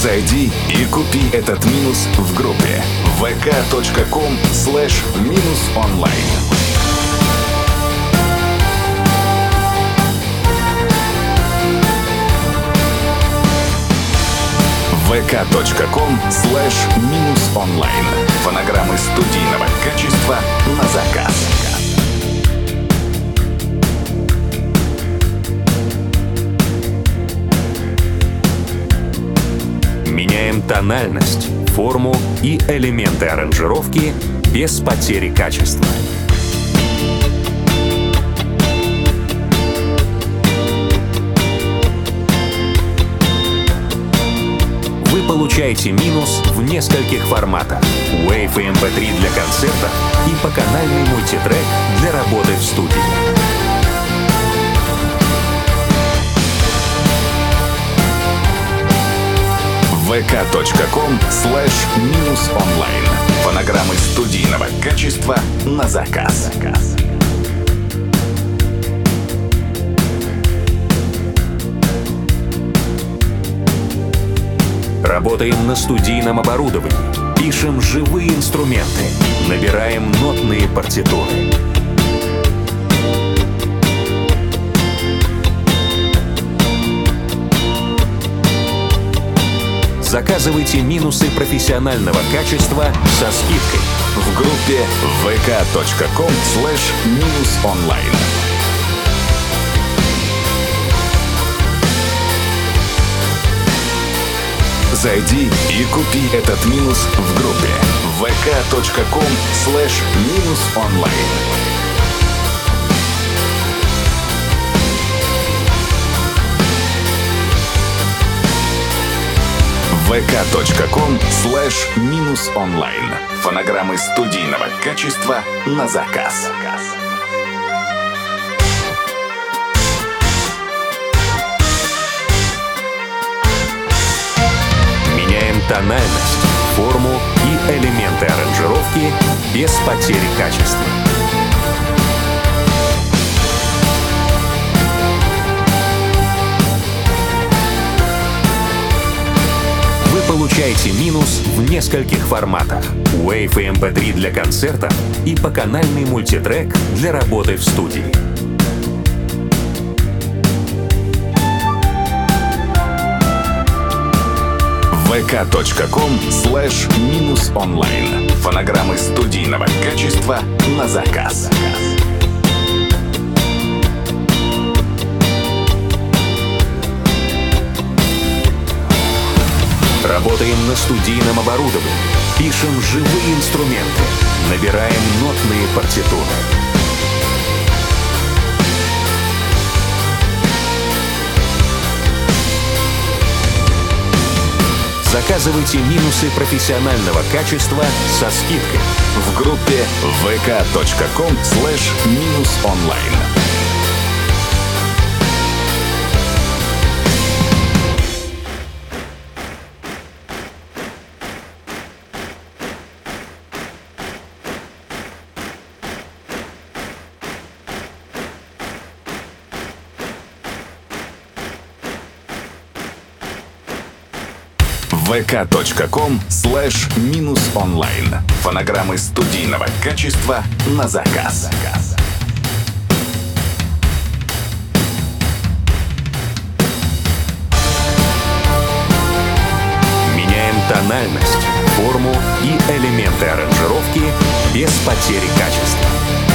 Зайди и купи этот минус в группе vk.com/минус-онлайн. vk.com/минус-онлайн. Фонограммы студийного качества на заказ. Меняем тональность, форму и элементы аранжировки без потери качества. Вы получаете минус в нескольких форматах: Wave и MP3 для концерта и поканальный мультитрек для работы в студии. vk.com/минус-онлайн. Фонограммы студийного качества на заказ. Работаем на студийном оборудовании, пишем живые инструменты, набираем нотные партитуры. Заказывайте минусы профессионального качества со скидкой в группе vk.com/минус-онлайн. Зайди и купи этот минус в группе vk.com/минус-онлайн. vk.com/минус-онлайн. Фонограммы студийного качества на заказ. Меняем тональность, форму и элементы аранжировки без потери качества. Получайте минус в нескольких форматах: Wave и MP3 для концерта и поканальный мультитрек для работы в студии. vk.com/минус-онлайн. Фонограммы студийного качества на заказ. Работаем на студийном оборудовании, пишем живые инструменты, набираем нотные партитуры. Заказывайте минусы профессионального качества со скидкой в группе vk.com/минус-онлайн. vk.com/минус-онлайн. Фонограммы студийного качества на заказ. Меняем тональность, форму и элементы аранжировки без потери качества.